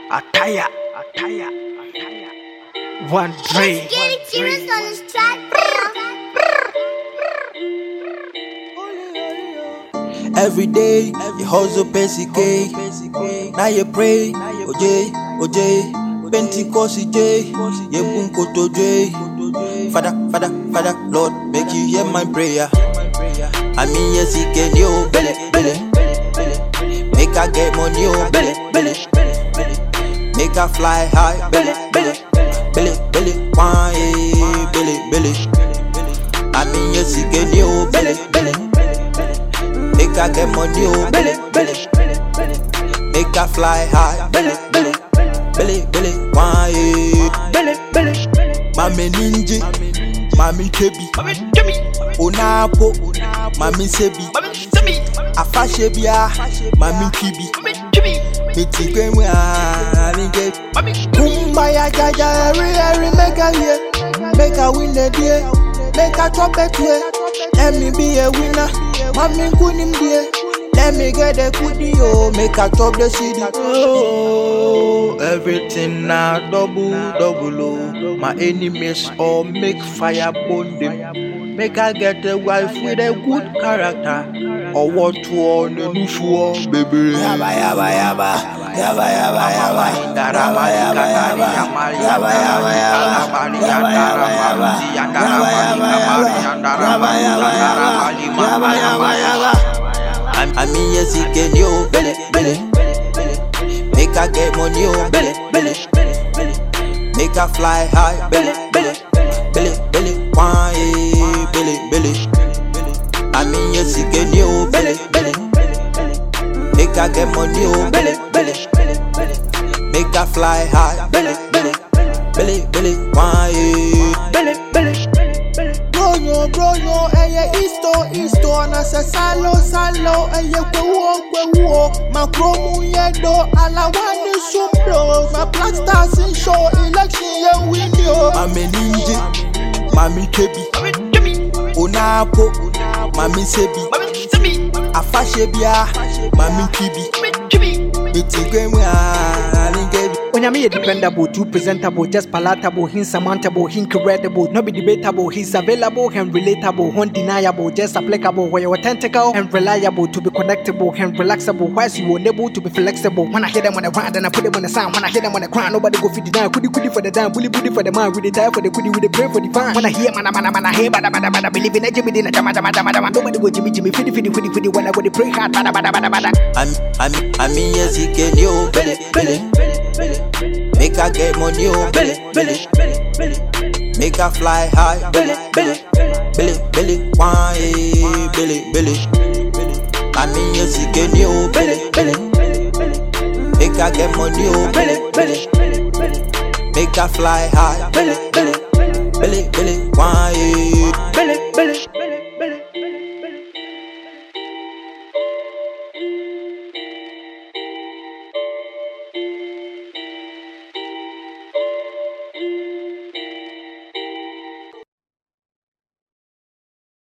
Attire. One brain. Let's get it serious on this track. Every day, you hustle basic K. Now you pray, OJ, Pentecost J, ye bunko to J. Father, Lord, make you hear my prayer. I mean, yes, he can you, belly. Make her get money, oh, belly. Make her fly high, belly. Why, belly. I mean, yes, he can you, belly. Make her get money, oh, belly. Make her fly high, belly. Why, Mami Ninja, Mami Kebi, Onapo, Mami Sebi, Afashebia, Mami Kibi, Miti Gwenwe, Kumbaya Jaja, every make a year, make a win the day, make a trumpet way, let me be a winner, Mami Kunim dear, let me get a goodie, oh, make a top the city. Oh, everything now double, oh. My enemies all make fire burn them. Make I get a wife with a good character. Or what to on the new show, baby. I mean, yes, he can you, belly. Make her get money, oh, belly. Make her fly high, belly. Why, belly. I mean, yes, he can you, belly. Make her get money, oh, belly. Make her fly high, belly. Why, belly. Bro, Easto, na se salo, eye kwewo, makromu yedo, alawani suplo, my black stars in show, election ye win yo. Mami Ninja, Mami Kebi, Onapo, Mami Sebi, Afashebia, Mami Kibi, Miti Gwenwe, Onyame dependable, too presentable, just palatable, insurmountable, incredible, not be debatable, he's available and relatable, undeniable, just applicable, where you're authentical and reliable, to be connectable and relaxable, whilst you unable to be flexible. When I hear them on the ground and I put them on the sound, when I hear them on the ground, nobody go feed the down, goody for the down, bully for the man, with the tie for the goody, with the pray for the fine. When I hear man, I hear bada, believe in a Jimmy dinner, nobody go Jimmy, fiddy, when I go to pray hard, bada. I mean, yes, he can you, belly. Make her get money, oh, belly. Make her fly high, belly. Why, belly. I mean, yes, he can you, belly. Make her get money, oh, belly. Make her fly high, belly. Why, belly.